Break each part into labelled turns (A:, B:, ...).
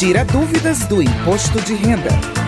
A: Tira dúvidas do imposto de renda.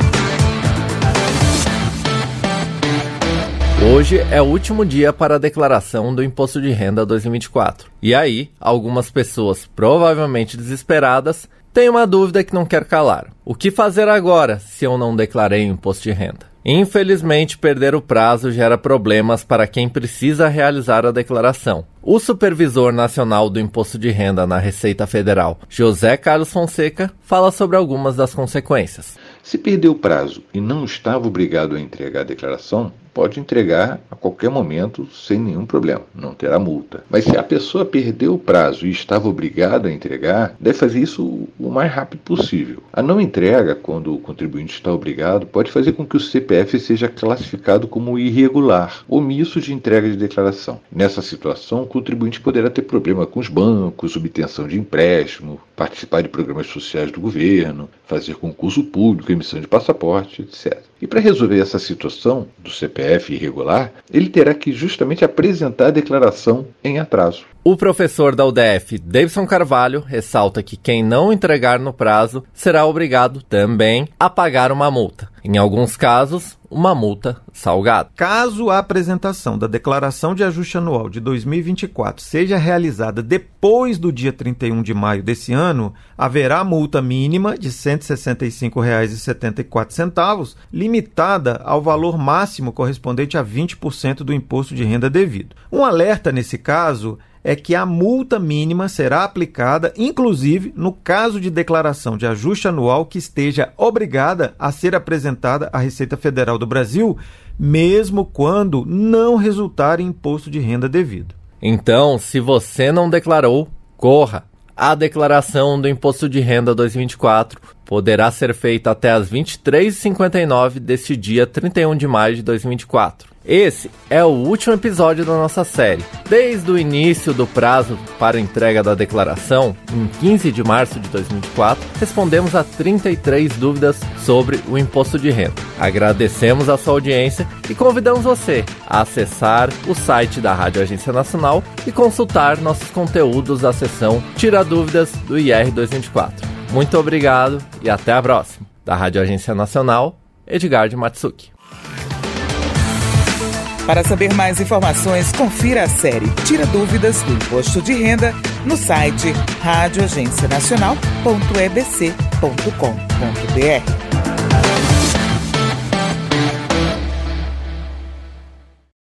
B: Hoje é o último dia para a declaração do Imposto de Renda 2024. E aí, algumas pessoas, provavelmente desesperadas, têm uma dúvida que não quer calar. O que fazer agora se eu não declarei o imposto de renda? Infelizmente, perder o prazo gera problemas para quem precisa realizar a declaração. O Supervisor Nacional do Imposto de Renda na Receita Federal, José Carlos Fonseca, fala sobre algumas das consequências.
C: Se perdeu o prazo e não estava obrigado a entregar a declaração, pode entregar a qualquer momento sem nenhum problema, não terá multa. Mas se a pessoa perdeu o prazo e estava obrigada a entregar, deve fazer isso o mais rápido possível. A não entrega, quando o contribuinte está obrigado, pode fazer com que o CPF seja classificado como irregular, omisso de entrega de declaração. Nessa situação, o contribuinte poderá ter problema com os bancos, obtenção de empréstimo, participar de programas sociais do governo, fazer concurso público, emissão de passaporte, etc. E para resolver essa situação do CPF irregular, ele terá que justamente apresentar a declaração em atraso.
B: O professor da UDF, Davidson Carvalho, ressalta que quem não entregar no prazo será obrigado também a pagar uma multa. Em alguns casos, uma multa salgada.
D: Caso a apresentação da declaração de ajuste anual de 2024 seja realizada depois do dia 31 de maio desse ano, haverá multa mínima de R$ 165,74, limitada ao valor máximo correspondente a 20% do imposto de renda devido. Um alerta nesse caso é que a multa mínima será aplicada, inclusive, no caso de declaração de ajuste anual que esteja obrigada a ser apresentada à Receita Federal do Brasil, mesmo quando não resultar em imposto de renda devido.
B: Então, se você não declarou, corra! A declaração do Imposto de Renda 2024 poderá ser feita até às 23h59 deste dia 31 de maio de 2024. Esse é o último episódio da nossa série. Desde o início do prazo para entrega da declaração, em 15 de março de 2024, respondemos a 33 dúvidas sobre o imposto de renda. Agradecemos a sua audiência e convidamos você a acessar o site da Rádio Agência Nacional e consultar nossos conteúdos da seção Tira Dúvidas do IR 2024. Muito obrigado e até a próxima. Da Rádio Agência Nacional, Edgar de Matsuki.
A: Para saber mais informações, confira a série Tira Dúvidas do Imposto de Renda no site radioagencianacional.ebc.com.br.